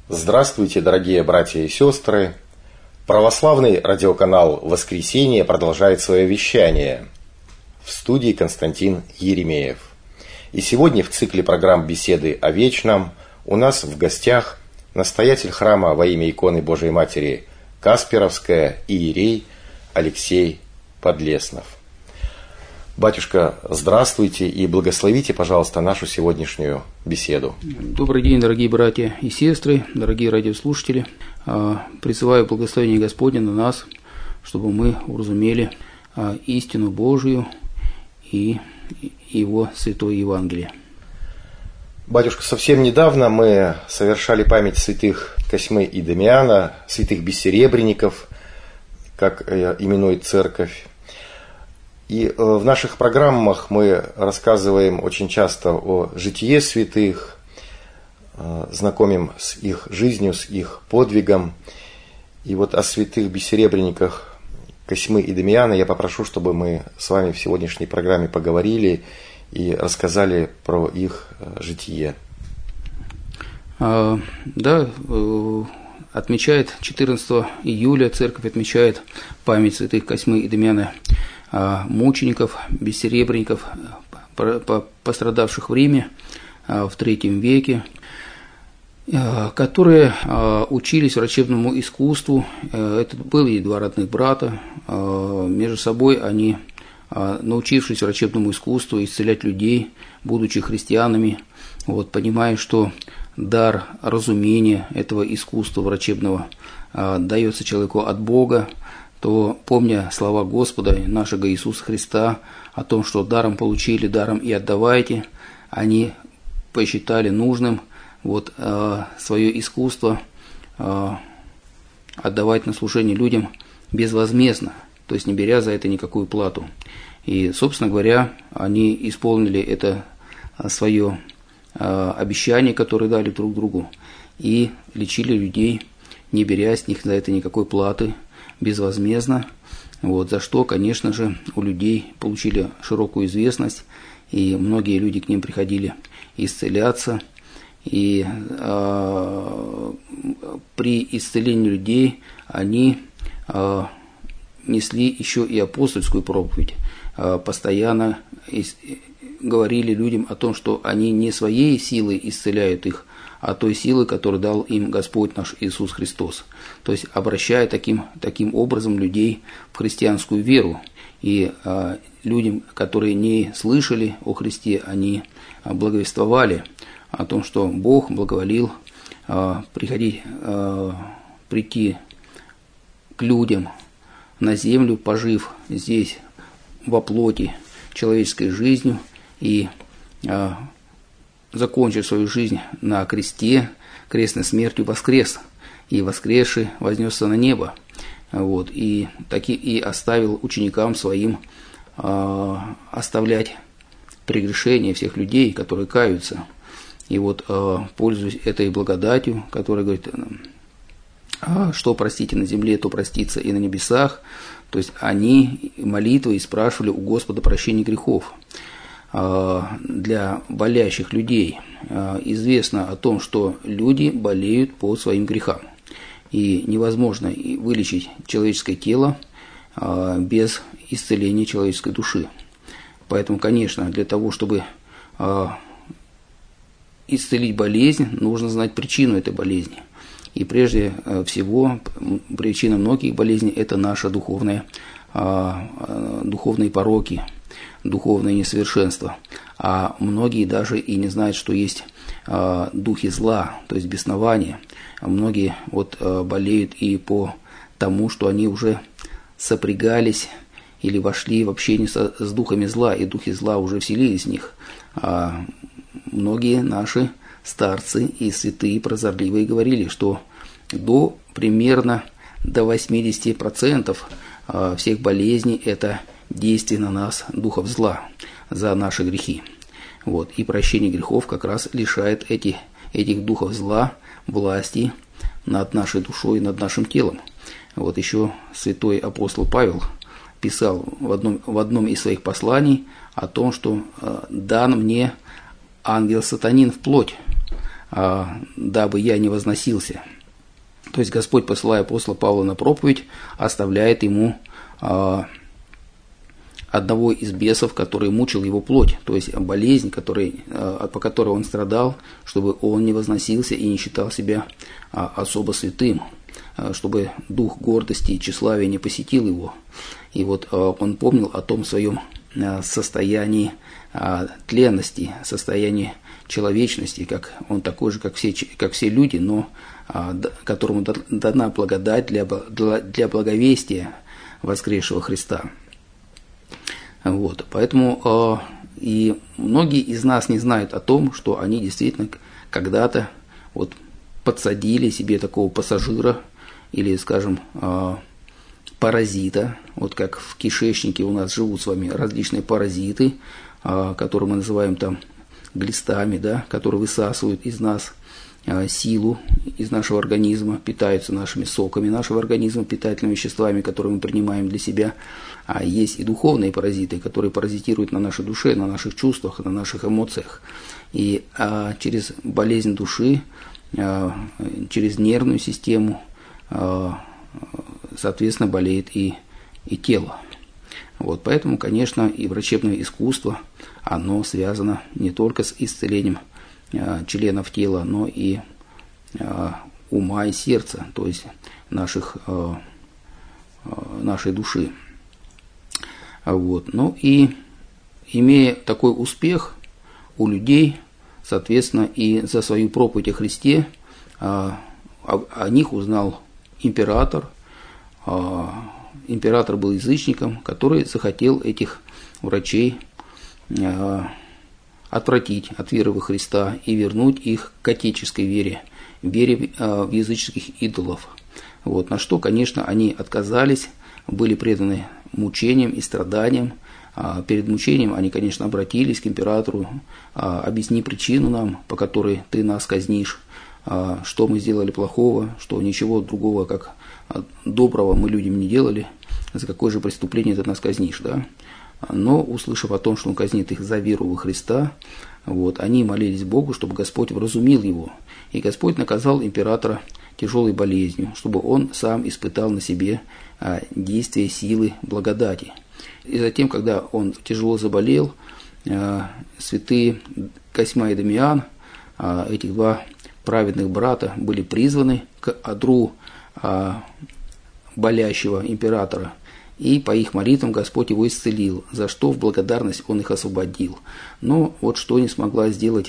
Здравствуйте, дорогие братья и сестры! Православный радиоканал «Воскресенье» продолжает свое вещание. В студии Константин Еремеев. И сегодня в цикле программ «Беседы о вечном» у нас в гостях настоятель храма во имя иконы Божией Матери Касперовская иерей Алексей Подлеснов. Батюшка, здравствуйте и благословите, пожалуйста, нашу сегодняшнюю беседу. Добрый день, дорогие братья и сестры, дорогие радиослушатели. Призываю благословение Господне на нас, чтобы мы уразумели истину Божию и Его Святое Евангелие. Батюшка, совсем недавно мы совершали память святых Косьмы и Дамиана, святых бессеребренников, как именует Церковь. И в наших программах мы рассказываем очень часто о житие святых, знакомим с их жизнью, с их подвигом. И вот о святых бессеребренниках Косьмы и Дамиана я попрошу, чтобы мы с вами в сегодняшней программе поговорили и рассказали про их житие. Да, отмечает 14 июля церковь отмечает память святых Косьмы и Дамиана, мучеников, бессеребренников, пострадавших в Риме в III веке, которые учились врачебному искусству. Это были два родных брата. Между собой они, научившись врачебному искусству, исцелять людей, будучи христианами, понимая, что дар разумения этого искусства врачебного дается человеку от Бога, то, помня слова Господа нашего Иисуса Христа о том, что даром получили, даром и отдавайте, они посчитали нужным свое искусство отдавать на служение людям безвозмездно, то есть не беря за это никакую плату. И, собственно говоря, они исполнили это свое обещание, которое дали друг другу, и лечили людей, не беря с них за это никакой платы, безвозмездно, за что, конечно же, у людей получили широкую известность, и многие люди к ним приходили исцеляться, и при исцелении людей они несли еще и апостольскую проповедь, постоянно говорили людям о том, что они не своей силой исцеляют их, а той силы, которую дал им Господь наш Иисус Христос. То есть обращая таким образом людей в христианскую веру. И людям, которые не слышали о Христе, они благовествовали о том, что Бог благоволил прийти к людям на землю, пожив здесь во плоти человеческой жизнью и закончив свою жизнь на кресте, крестной смертью воскрес, и воскресший вознесся на небо, и оставил ученикам своим оставлять прегрешения всех людей, которые каются. И пользуясь этой благодатью, которая говорит, что простите на земле, то простится и на небесах, то есть они молитвой спрашивали у Господа прощения грехов. Для болящих людей известно о том, что люди болеют по своим грехам. И невозможно вылечить человеческое тело без исцеления человеческой души. Поэтому, конечно, для того, чтобы исцелить болезнь, нужно знать причину этой болезни. И прежде всего, причина многих болезней – это наши духовные пороки, духовное несовершенство. А многие даже и не знают, что есть духи зла, то есть беснования. Многие болеют и по тому, что они уже сопрягались или вошли в общение с духами зла, и духи зла уже вселились в них. А многие наши старцы и святые прозорливые говорили, что примерно до 80% всех болезней – это действие на нас духов зла за наши грехи. И прощение грехов как раз лишает этих духов зла власти над нашей душой и над нашим телом. Еще святой апостол Павел писал в одном из своих посланий о том, что дан мне ангел-сатанин в плоть, дабы я не возносился». То есть Господь, посылая апостола Павла на проповедь, оставляет ему одного из бесов, который мучил его плоть, то есть болезнь, по которой он страдал, чтобы он не возносился и не считал себя особо святым, чтобы дух гордости и тщеславия не посетил его. И вот он помнил о том своем состоянии тленности, состоянии человечности, как он такой же, как все люди, но которому дана благодать для благовестия воскресшего Христа. Вот, поэтому и многие из нас не знают о том, что они действительно когда-то вот подсадили себе такого пассажира или, скажем, паразита, вот как в кишечнике у нас живут с вами различные паразиты, которые мы называем там глистами, да, которые высасывают из нас силу из нашего организма, питаются нашими соками нашего организма, питательными веществами, которые мы принимаем для себя. А есть и духовные паразиты, которые паразитируют на нашей душе, на наших чувствах, на наших эмоциях. И через болезнь души, через нервную систему, соответственно, болеет и тело. Вот, поэтому, конечно, и врачебное искусство, оно связано не только с исцелением членов тела, но и ума и сердца, то есть нашей души. Вот. Ну и имея такой успех у людей, соответственно, и за свою проповедь о Христе о них узнал император. Император был язычником, который захотел этих врачей отвратить от веры во Христа и вернуть их к отеческой вере в языческих идолов. Вот, на что, конечно, они отказались, были преданы мучениям и страданиям. Перед мучением они, конечно, обратились к императору: «Объясни причину нам, по которой ты нас казнишь, что мы сделали плохого, что ничего другого, как доброго мы людям не делали, за какое же преступление ты нас казнишь». Да? Но, услышав о том, что он казнит их за веру во Христа, вот, они молились Богу, чтобы Господь вразумил его. И Господь наказал императора тяжелой болезнью, чтобы он сам испытал на себе действие силы благодати. И затем, когда он тяжело заболел, святые Косьма и Дамиан, этих два праведных брата, были призваны к одру болящего императора. И по их молитвам Господь его исцелил, за что в благодарность он их освободил. Но вот что не смогла сделать,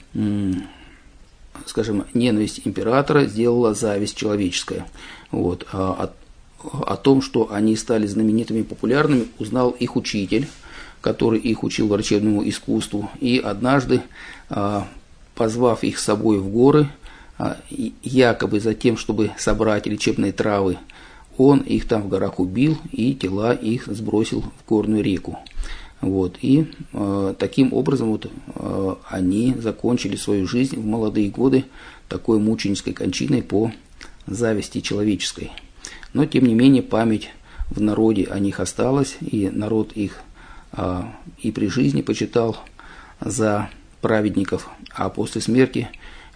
скажем, ненависть императора, сделала зависть человеческая. Вот. О том, что они стали знаменитыми и популярными, узнал их учитель, который их учил врачебному искусству. И однажды, позвав их с собой в горы, якобы за тем, чтобы собрать лечебные травы, он их там в горах убил и тела их сбросил в горную реку. Вот. И таким образом вот, они закончили свою жизнь в молодые годы такой мученической кончиной по зависти человеческой. Но, тем не менее, память в народе о них осталась, и народ их и при жизни почитал за праведников, а после смерти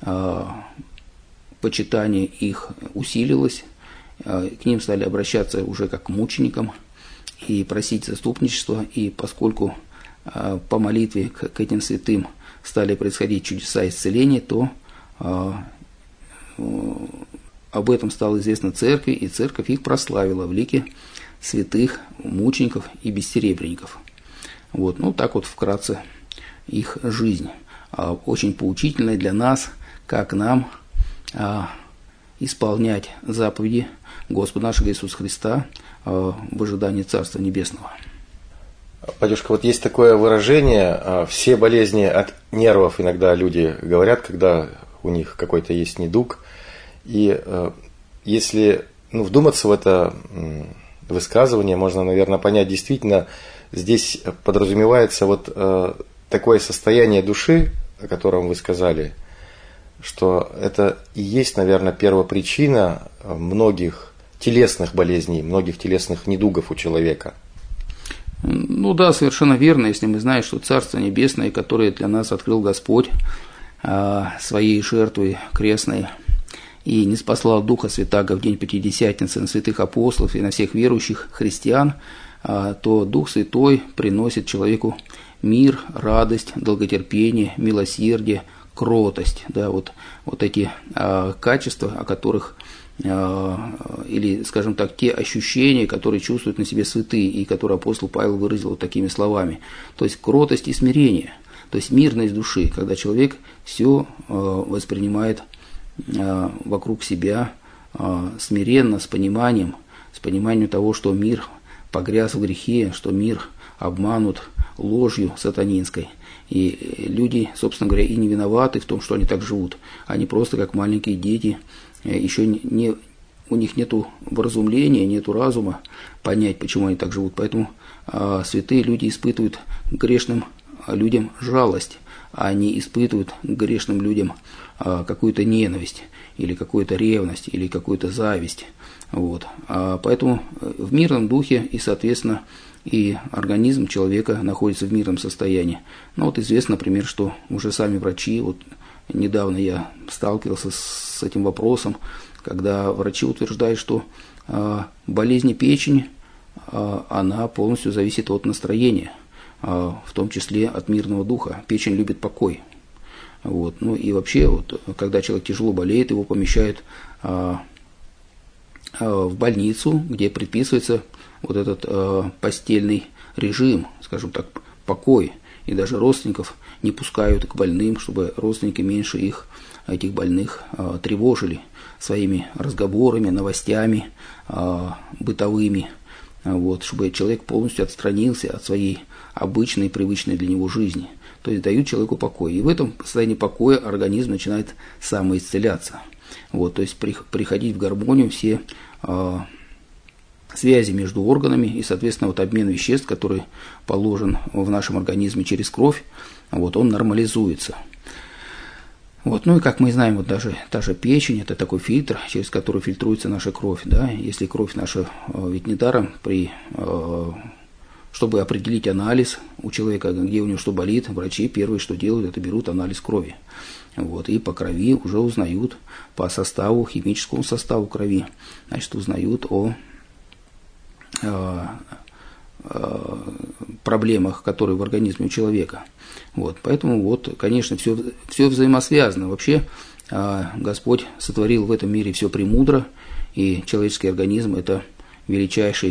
почитание их усилилось. К ним стали обращаться уже как к мученикам и просить заступничества, и поскольку по молитве к этим святым стали происходить чудеса исцеления, то об этом стало известно церкви, и церковь их прославила в лике святых мучеников и бессеребренников. Вот, ну так вот вкратце их жизнь, очень поучительная для нас, как нам исполнять заповеди Господа нашего Иисуса Христа в ожидании Царства Небесного. Батюшка, вот есть такое выражение: все болезни от нервов, иногда люди говорят, когда у них какой-то есть недуг. И если вдуматься в это высказывание, можно, наверное, понять, действительно, здесь подразумевается вот такое состояние души, о котором вы сказали, что это и есть, наверное, первопричина многих телесных болезней, многих телесных недугов у человека. Ну да, совершенно верно, если мы знаем, что Царство Небесное, которое для нас открыл Господь, своей жертвы крестной и не спаслал Духа Святаго в день Пятидесятницы на святых апостолов и на всех верующих христиан, то Дух Святой приносит человеку мир, радость, долготерпение, милосердие, кротость. Да, вот эти качества, о которых, или, скажем так, те ощущения, которые чувствуют на себе святые, и которые апостол Павел выразил вот такими словами. То есть кротость и смирение, то есть мирность души, когда человек все воспринимает вокруг себя смиренно, с пониманием того, что мир погряз в грехе, что мир обманут ложью сатанинской. И люди, собственно говоря, и не виноваты в том, что они так живут. Они просто как маленькие дети, еще у них нету вразумления, нету разума понять, почему они так живут. Поэтому святые люди испытывают к грешным людям жалость, а не испытывают к грешным людям какую-то ненависть, или какую-то ревность, или какую-то зависть. Вот. Поэтому в мирном духе и, соответственно, и организм человека находится в мирном состоянии. Ну вот известно, например, что уже сами врачи, вот недавно я сталкивался с этим вопросом, когда врачи утверждают, что болезнь печени, она полностью зависит от настроения, в том числе от мирного духа. Печень любит покой. Вот. Ну и вообще, вот, когда человек тяжело болеет, его помещают в больницу, где предписывается вот этот постельный режим, скажем так, покой. И даже родственников не пускают к больным, чтобы родственники меньше этих больных, тревожили своими разговорами, новостями бытовыми, вот, чтобы человек полностью отстранился от своей обычной, привычной для него жизни. То есть дают человеку покой. И в этом состоянии покоя организм начинает самоисцеляться. Вот, то есть приходить в гармонию все связи между органами и, соответственно, вот обмен веществ, который положен в нашем организме через кровь, вот, он нормализуется. Вот, ну и как мы знаем, вот даже та же печень – это такой фильтр, через который фильтруется наша кровь. Да? Если кровь наша, ведь недаром, чтобы определить анализ у человека, где у него что болит, врачи первое, что делают, это берут анализ крови. Вот, и по крови уже узнают, по составу, химическому составу крови, значит, узнают о проблемах, которые в организме у человека. Вот, поэтому, вот, конечно, все взаимосвязано. Вообще, Господь сотворил в этом мире все премудро, и человеческий организм – это величайший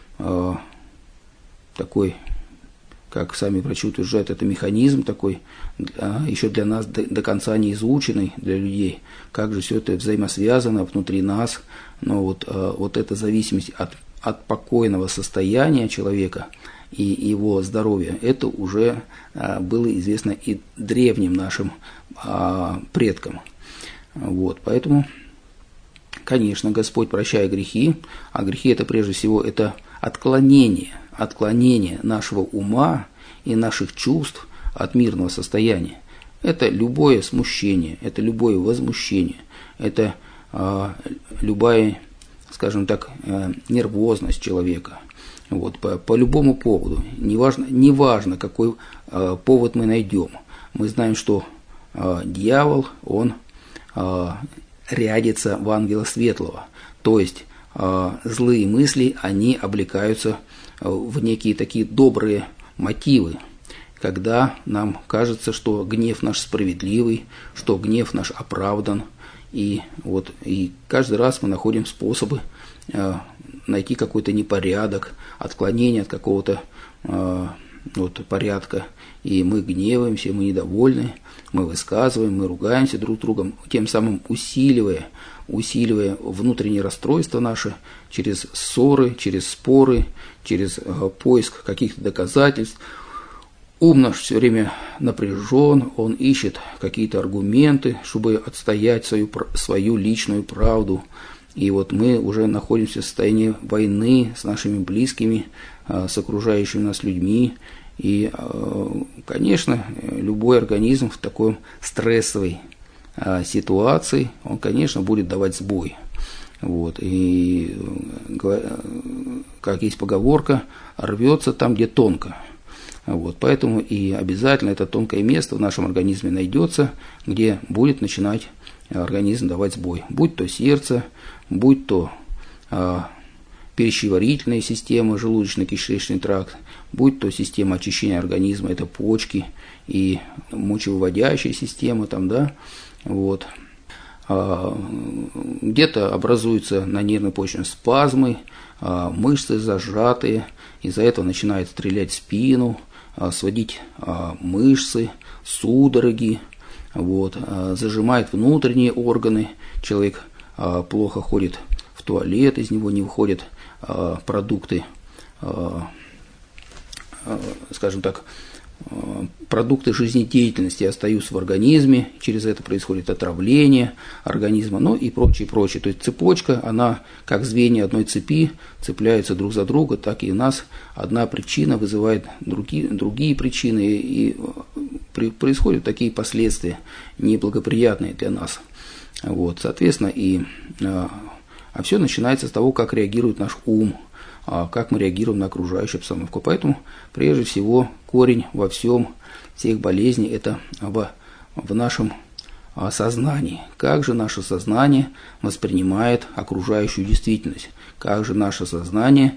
такой, как сами врачи утверждают, это механизм такой, еще для нас до конца не изученный, для людей, как же все это взаимосвязано внутри нас. Но вот эта зависимость от покойного состояния человека и его здоровья, это уже было известно и древним нашим предкам. Вот, поэтому, конечно, Господь, прощая грехи, а грехи это прежде всего это отклонение нашего ума и наших чувств от мирного состояния. Это любое смущение, это любое возмущение, это любая, скажем так, нервозность человека. Вот, по любому поводу, неважно, какой повод мы найдем. Мы знаем, что дьявол, он рядится в ангела светлого, то есть злые мысли, они облекаются в некие такие добрые мотивы, когда нам кажется, что гнев наш справедливый, что гнев наш оправдан, и каждый раз мы находим способы найти какой-то непорядок, отклонение от какого-то порядка, и мы гневаемся, мы недовольны, мы высказываем, мы ругаемся друг с другом, тем самым усиливая внутреннее расстройство наше через ссоры, через споры, через поиск каких-то доказательств. Ум наш все время напряжен, он ищет какие-то аргументы, чтобы отстоять свою личную правду. И вот мы уже находимся в состоянии войны с нашими близкими, с окружающими нас людьми. И, конечно, любой организм в такой стрессовой ситуации, он, конечно, будет давать сбой. Вот. И, как есть поговорка, рвется там, где тонко. Вот, поэтому и обязательно это тонкое место в нашем организме найдется, где будет начинать организм давать сбой. Будь то сердце, будь то пищеварительная система, желудочно-кишечный тракт, будь то система очищения организма, это почки и мочевыводящая система, там, да, вот. Где-то образуются на нервной почве спазмы, мышцы зажатые, из-за этого начинает стрелять в спину, сводить мышцы, судороги, вот, зажимает внутренние органы, человек плохо ходит в туалет, из него не выходят продукты, скажем так, продукты жизнедеятельности остаются в организме, через это происходит отравление организма, ну и прочее, прочее. То есть цепочка, она как звенья одной цепи цепляются друг за друга, так и у нас одна причина вызывает другие причины, и происходят такие последствия неблагоприятные для нас. Вот, соответственно, а все начинается с того, как реагирует наш ум, как мы реагируем на окружающую обстановку. Поэтому, прежде всего, корень во всем, всех болезней – это в нашем сознании. Как же наше сознание воспринимает окружающую действительность? Как же наше сознание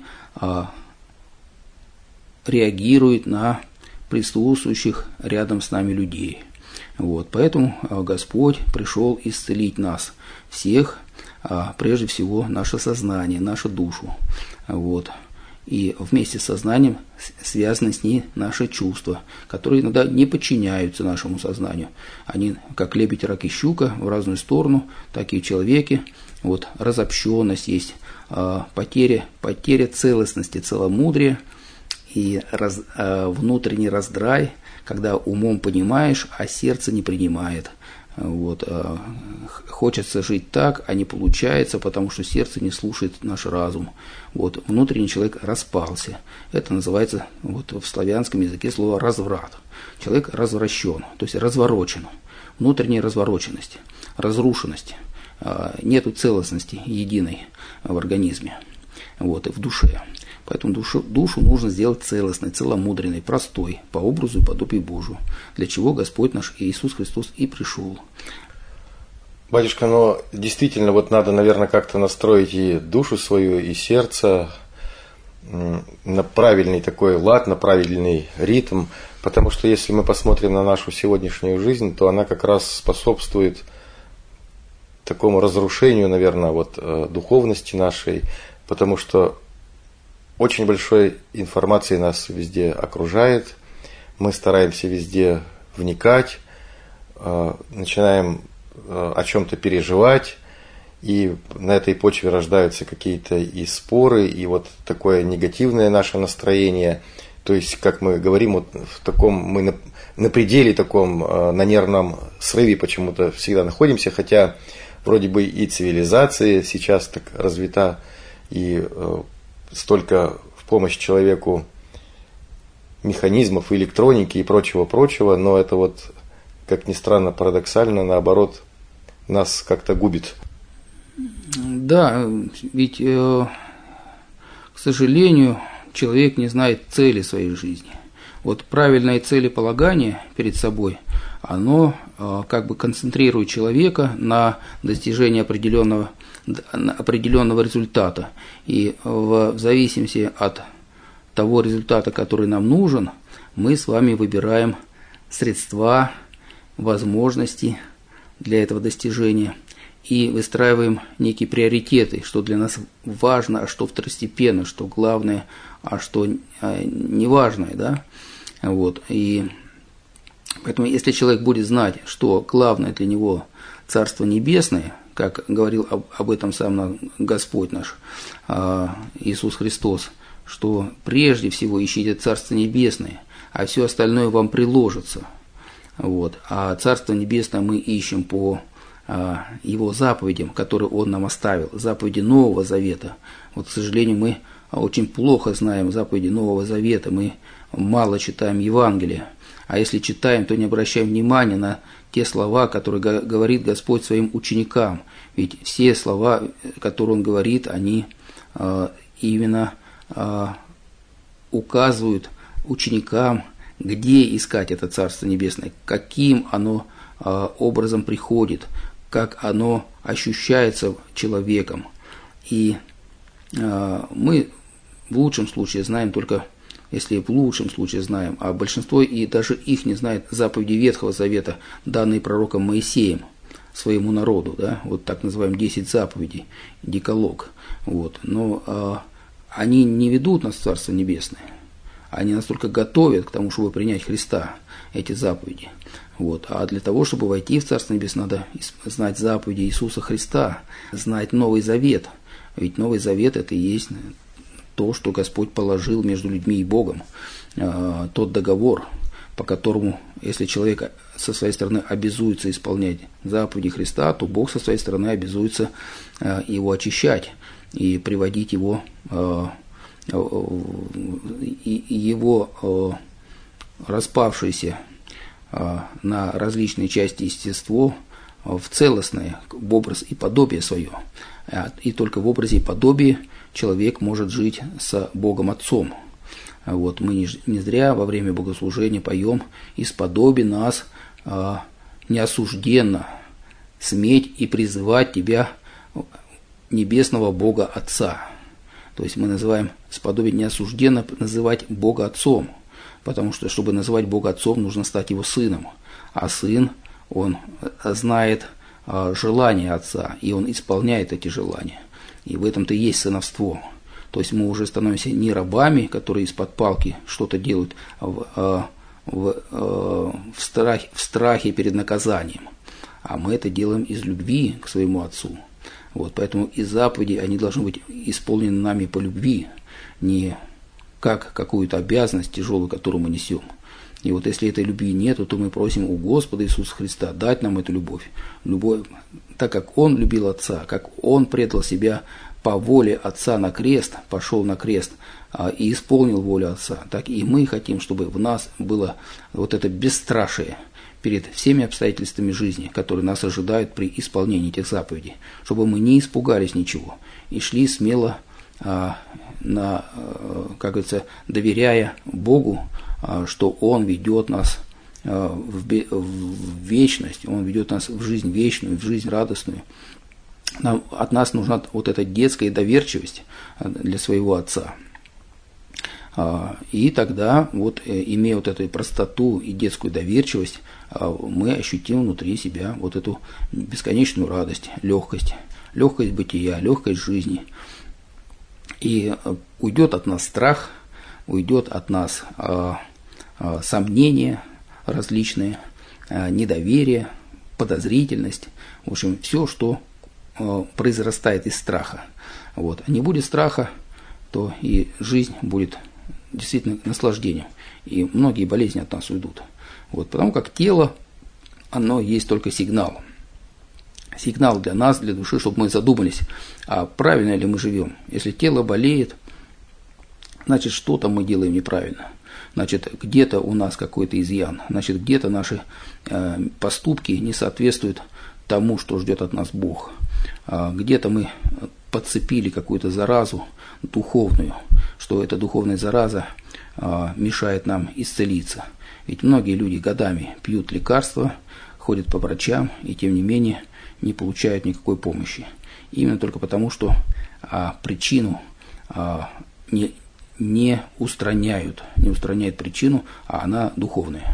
реагирует на присутствующих рядом с нами людей? Вот, поэтому Господь пришел исцелить нас всех, прежде всего наше сознание, нашу душу. Вот. И вместе с сознанием связаны с ней наши чувства, которые иногда не подчиняются нашему сознанию. Они, как лебедь, рак и щука, в разную сторону, так и в человеке. Вот, разобщенность есть, потеря целостности, целомудрия и внутренний раздрай, когда умом понимаешь, а сердце не принимает. Вот, хочется жить так, а не получается, потому что сердце не слушает наш разум. Вот, внутренний человек распался. Это называется вот, в славянском языке слово разврат. Человек развращен, то есть разворочен. Внутренняя развороченность, разрушенность. Нету целостности единой в организме, вот, и в душе. Поэтому душу нужно сделать целостной, целомудренной, простой, по образу и подобию Божию, для чего Господь наш Иисус Христос и пришел. Батюшка, но действительно вот надо, наверное, как-то настроить и душу свою, и сердце на правильный такой лад, на правильный ритм, потому что если мы посмотрим на нашу сегодняшнюю жизнь, то она как раз способствует такому разрушению, наверное, вот, духовности нашей, потому что очень большой информации нас везде окружает, мы стараемся везде вникать, начинаем о чем-то переживать, и на этой почве рождаются какие-то и споры, и вот такое негативное наше настроение. То есть, как мы говорим, вот в таком, мы на пределе таком, на нервном срыве почему-то всегда находимся, хотя вроде бы и цивилизация сейчас так развита, и столько в помощь человеку механизмов, электроники и прочего, но это вот, как ни странно, парадоксально, наоборот, нас как-то губит. Да, ведь, к сожалению, человек не знает цели своей жизни. Вот правильное целеполагание перед собой, оно как бы концентрирует человека на достижении определенного результата. И в зависимости от того результата, который нам нужен, мы с вами выбираем средства, возможности для этого достижения и выстраиваем некие приоритеты, что для нас важно, а что второстепенно, что главное, а что неважное, да? Вот. И поэтому, если человек будет знать, что главное для него Царство Небесное, как говорил об этом сам Господь наш, Иисус Христос, что прежде всего ищите Царство Небесное, а все остальное вам приложится. Вот. А Царство Небесное мы ищем по Его заповедям, которые Он нам оставил, заповеди Нового Завета. Вот, к сожалению, мы очень плохо знаем заповеди Нового Завета, мы мало читаем Евангелие, а если читаем, то не обращаем внимания на те слова, которые говорит Господь своим ученикам. Ведь все слова, которые Он говорит, они именно указывают ученикам где искать это Царство Небесное, каким оно образом приходит, как оно ощущается человеком. И мы в лучшем случае знаем только, если в лучшем случае знаем, а большинство и даже их не знает заповеди Ветхого Завета, данные пророком Моисеем своему народу, да, вот так называемые 10 заповедей, декалог. Вот. Но они не ведут нас в Царство Небесное. Они нас только готовят к тому, чтобы принять Христа, эти заповеди. Вот. А для того, чтобы войти в Царство Небесное, надо знать заповеди Иисуса Христа, знать Новый Завет. Ведь Новый Завет – это и есть то, что Господь положил между людьми и Богом. Тот договор, по которому, если человек со своей стороны обязуется исполнять заповеди Христа, то Бог со своей стороны обязуется его очищать и приводить его распавшееся на различные части естество в целостное, в образ и подобие свое. И только в образе и подобии человек может жить с Богом Отцом. Вот, мы не зря во время богослужения поем «Исподоби нас неосужденно сметь и призывать Тебя, небесного Бога Отца». То есть мы называем «сподобить неосужденно называть Бога Отцом», потому что, чтобы называть Бога Отцом, нужно стать Его сыном. А сын, он знает желания Отца, и он исполняет эти желания. И в этом-то и есть сыновство. То есть мы уже становимся не рабами, которые из-под палки что-то делают в страхе перед наказанием, а мы это делаем из любви к своему Отцу. Вот, поэтому и заповеди, они должны быть исполнены нами по любви, не как какую-то обязанность тяжелую, которую мы несем. И вот если этой любви нету, то мы просим у Господа Иисуса Христа дать нам эту любовь. Любовь, так как Он любил Отца, как Он предал себя по воле Отца на крест, пошел на крест и исполнил волю Отца, так и мы хотим, чтобы в нас было вот это бесстрашие перед всеми обстоятельствами жизни, которые нас ожидают при исполнении этих заповедей, чтобы мы не испугались ничего и шли смело, как говорится, доверяя Богу, что Он ведет нас в вечность, Он ведет нас в жизнь вечную, в жизнь радостную. От нас нужна вот эта детская доверчивость для своего Отца. И тогда, вот, имея вот эту простоту и детскую доверчивость, мы ощутим внутри себя вот эту бесконечную радость, легкость бытия, легкость жизни. И уйдет от нас страх, уйдет от нас сомнения различные, недоверие, подозрительность, в общем, все, что произрастает из страха. Вот. А не будет страха, то и жизнь будет действительно наслаждением. И многие болезни от нас уйдут. Вот. Потому как тело, оно есть только сигнал. Сигнал для нас, для души, чтобы мы задумались, а правильно ли мы живем. Если тело болеет, значит, что-то мы делаем неправильно. Значит, где-то у нас какой-то изъян. Значит, где-то наши поступки не соответствуют тому, что ждет от нас Бог. Где-то мы подцепили какую-то заразу духовную, что эта духовная зараза мешает нам исцелиться. Ведь многие люди годами пьют лекарства, ходят по врачам и тем не менее не получают никакой помощи. Именно только потому, что причину не устраняют причину, а она духовная.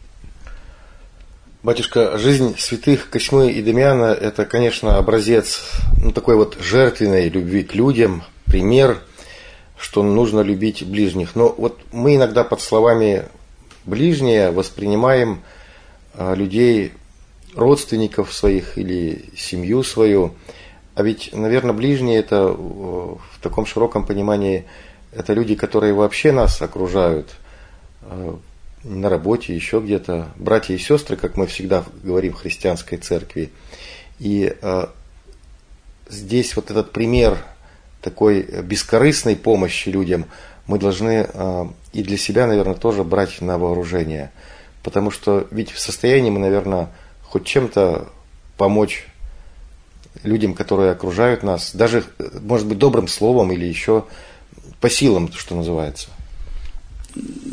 Батюшка, жизнь святых Косьмы и Дамиана – это, конечно, образец такой вот жертвенной любви к людям, пример, что нужно любить ближних. Но вот мы иногда под словами «ближние» воспринимаем людей, родственников своих или семью свою. А ведь, наверное, ближние – это в таком широком понимании это люди, которые вообще нас окружают, на работе, еще где-то, братья и сестры, как мы всегда говорим в христианской церкви. И здесь вот этот пример такой бескорыстной помощи людям мы должны и для себя, наверное, тоже брать на вооружение. Потому что ведь в состоянии мы, наверное, хоть чем-то помочь людям, которые окружают нас, даже, может быть, добрым словом или еще по силам, что называется.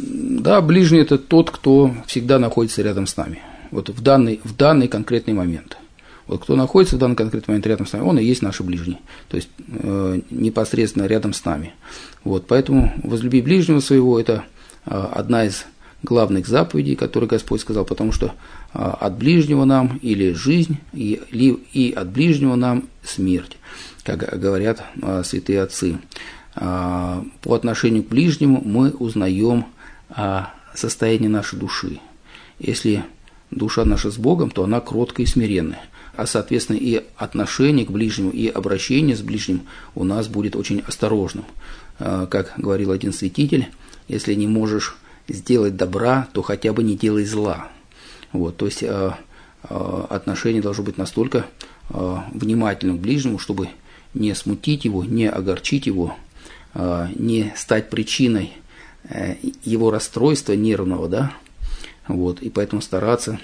Да, ближний – это тот, кто всегда находится рядом с нами. Вот в данный конкретный момент. Вот кто находится в данный конкретный момент рядом с нами, он и есть наш ближний. То есть непосредственно рядом с нами. Вот, поэтому возлюби ближнего своего – это одна из главных заповедей, которые Господь сказал, потому что от ближнего нам или жизнь, и от ближнего нам смерть, как говорят святые отцы. По отношению к ближнему мы узнаем о состоянии нашей души. Если душа наша с Богом, то она кроткая и смиренная. А, соответственно, и отношение к ближнему, и обращение с ближним у нас будет очень осторожным. Как говорил один святитель, если не можешь сделать добра, то хотя бы не делай зла. Вот, то есть отношение должно быть настолько внимательным к ближнему, чтобы не смутить его, не огорчить его, не стать причиной его расстройства нервного, да, вот, и поэтому стараться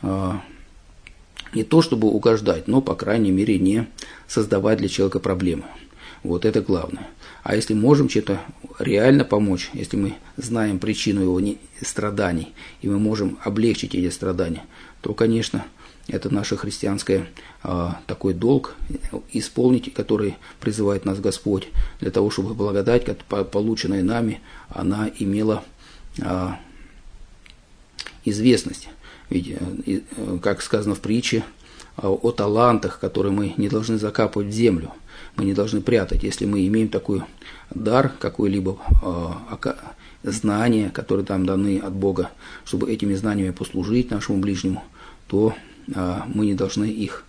не то чтобы угождать, но, по крайней мере, не создавать для человека проблемы. Вот это главное. А если можем чем-то реально помочь, если мы знаем причину его страданий, и мы можем облегчить эти страдания, то, конечно, это наше христианское такой долг исполнить, который призывает нас Господь, для того, чтобы благодать, полученная нами, она имела известность. Ведь, как сказано в притче, о талантах, которые мы не должны закапывать в землю, мы не должны прятать. Если мы имеем такой дар, какой-либо знания, которые нам даны от Бога, чтобы этими знаниями послужить нашему ближнему, то мы не должны их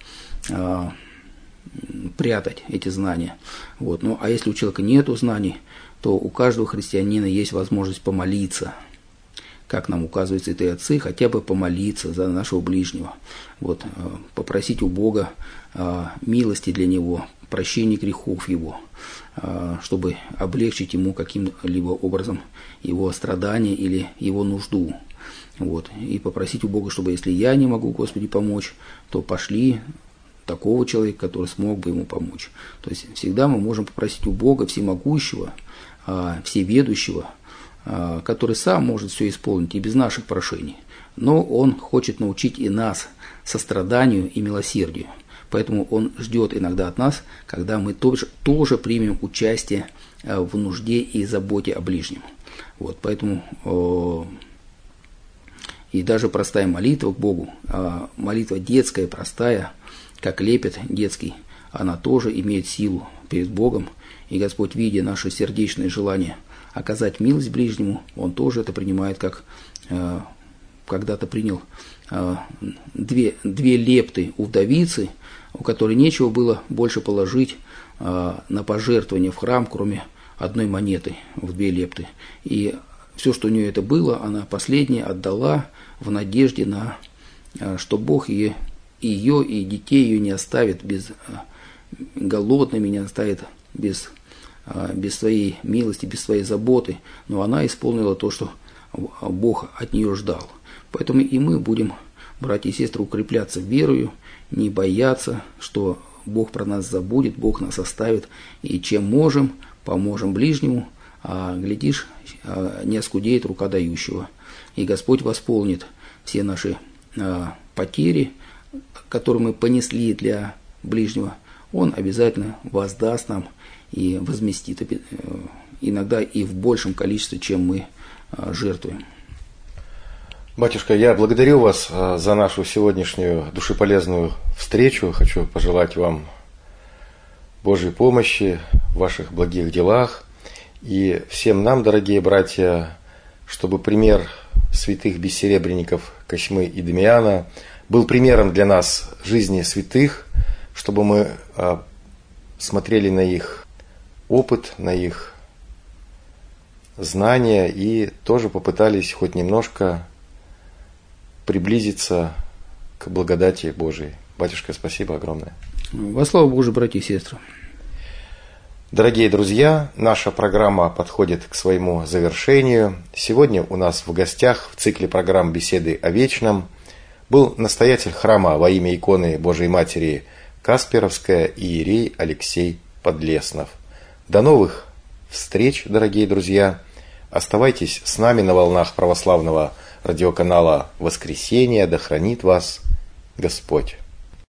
прятать, эти знания. Вот. Ну, а если у человека нет знаний, то у каждого христианина есть возможность помолиться, как нам указывают святые отцы, хотя бы помолиться за нашего ближнего, вот, попросить у Бога милости для него, прощения грехов его, чтобы облегчить ему каким-либо образом его страдания или его нужду. Вот, и попросить у Бога, чтобы если я не могу, Господи, помочь, то пошли такого человека, который смог бы ему помочь. То есть всегда мы можем попросить у Бога всемогущего, всеведущего, который сам может все исполнить и без наших прошений. Но Он хочет научить и нас состраданию и милосердию. Поэтому Он ждет иногда от нас, когда мы тоже примем участие в нужде и заботе о ближнем. Вот, поэтому и даже простая молитва к Богу, молитва детская, простая, как лепет детский, она тоже имеет силу перед Богом. И Господь, видя наше сердечное желание оказать милость ближнему, Он тоже это принимает, как когда-то принял две лепты у вдовицы, у которой нечего было больше положить на пожертвование в храм, кроме одной монеты в 2 лепты. И все, что у нее это было, она последнее отдала в надежде на, что Бог ее и детей ее не оставит голодными, не оставит без своей милости, без своей заботы, но она исполнила то, что Бог от нее ждал. Поэтому и мы будем, братья и сестры, укрепляться верою, не бояться, что Бог про нас забудет, Бог нас оставит, и чем можем, поможем ближнему, а глядишь, не оскудеет рука дающего. И Господь восполнит все наши потери, которые мы понесли для ближнего, Он обязательно воздаст нам и возместит, иногда и в большем количестве, чем мы жертвуем. Батюшка, я благодарю вас за нашу сегодняшнюю душеполезную встречу. Хочу пожелать вам Божьей помощи в ваших благих делах. И всем нам, дорогие братья, чтобы пример святых бессеребренников Косьмы и Дамиана был примером для нас жизни святых, чтобы мы смотрели на их опыт, на их знания и тоже попытались хоть немножко приблизиться к благодати Божией. Батюшка, спасибо огромное. Во славу Божию, братья и сестры. Дорогие друзья, наша программа подходит к своему завершению. Сегодня у нас в гостях в цикле программ «Беседы о вечном» был настоятель храма во имя иконы Божией Матери Касперовская иерей Алексей Подлеснов. До новых встреч, дорогие друзья! Оставайтесь с нами на волнах православного радиоканала «Воскресенье». Да хранит вас Господь.